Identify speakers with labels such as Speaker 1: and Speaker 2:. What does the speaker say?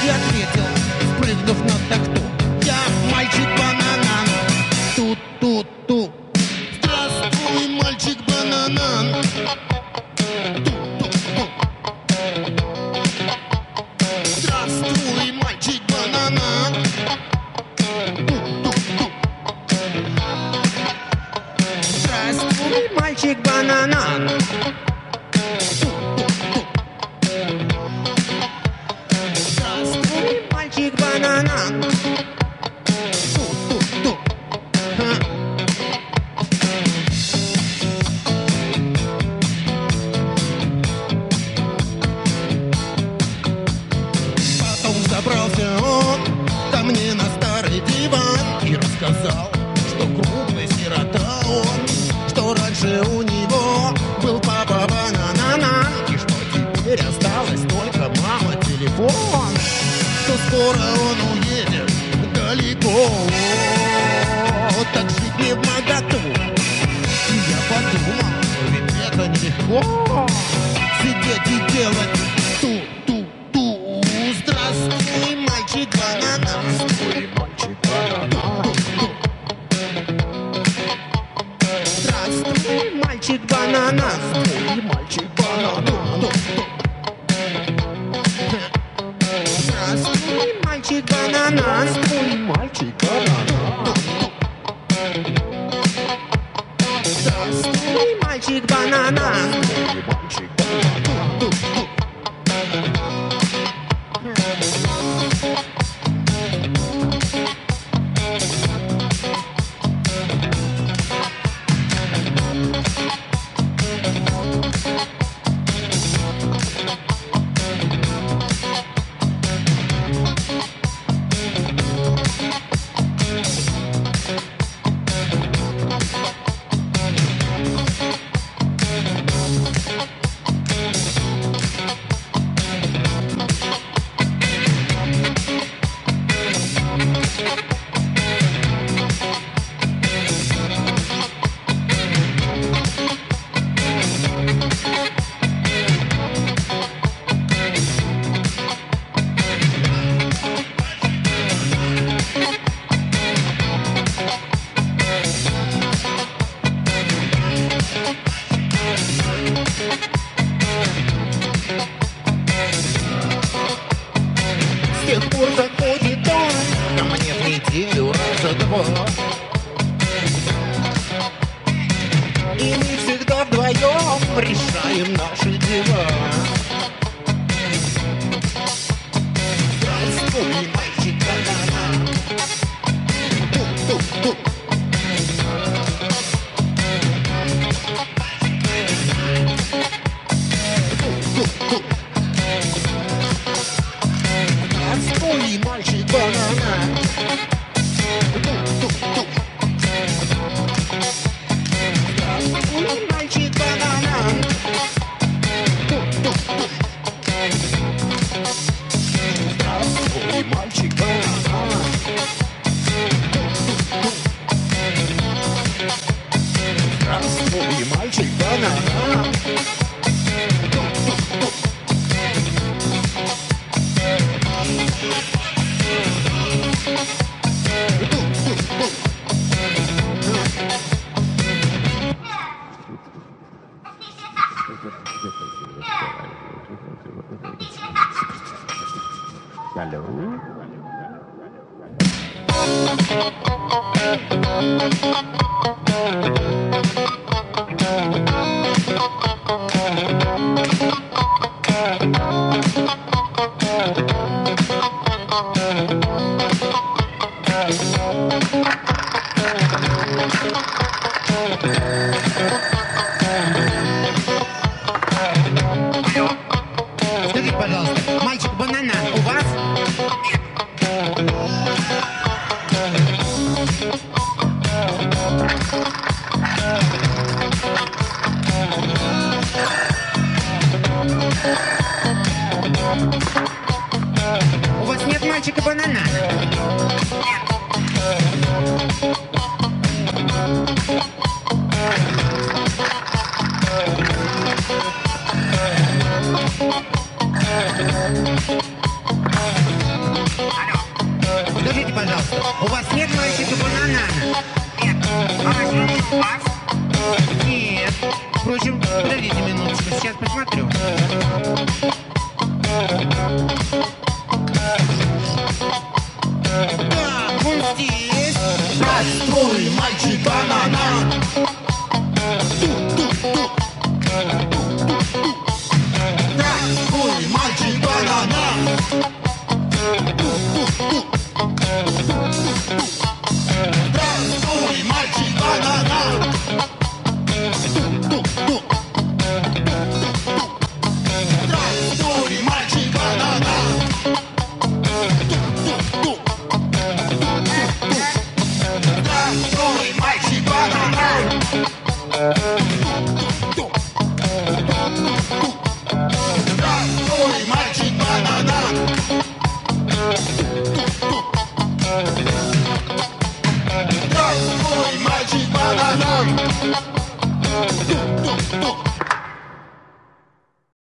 Speaker 1: и ответил, спрыгнув на тахту: я мальчик-бананан. Тут-тут-ту. Здравствуй, мальчик-бананан. Здравствуй, мальчик-бананан. Здравствуй, мальчик-бананан. Здравствуй, мальчик-бананан. Потом забрался он ко мне на старый диван и рассказал, что крупный сирота он, что раньше у него был папа бананан, и что теперь осталось только мама телефон, что скоро он уедет далеко, так жить не в моготу. И я подумал, ведь это нелегко сидеть и делать ту-ту-ту. Здравствуй, мальчик-бананан. Здравствуй, мальчик-бананан. Здравствуй, мальчик-бананан. Здравствуй, мальчик-бананан. Здравствуй, мальчик-бананан. Здравствуй, мальчик-бананан. С тех пор заходит он ко мне в неделю раза-два, и мы всегда вдвоем решаем наши дела. Здравствуй, мальчик-бананан. Ту-ту-ту. Здравствуй, мальчик-бананан. Здравствуй, мальчик-бананан. Здравствуй, мальчик-бананан. Здравствуй, мальчик-бананан. Скажите, пожалуйста, мальчик-бананан у вас? У вас нет мальчика-банана?
Speaker 2: У вас нет мальчика банана? Нет. А разве есть вас? Нет. Впрочем, подождите минуточку, сейчас посмотрю. Да, он здесь.
Speaker 1: Здравствуй, мальчик банана.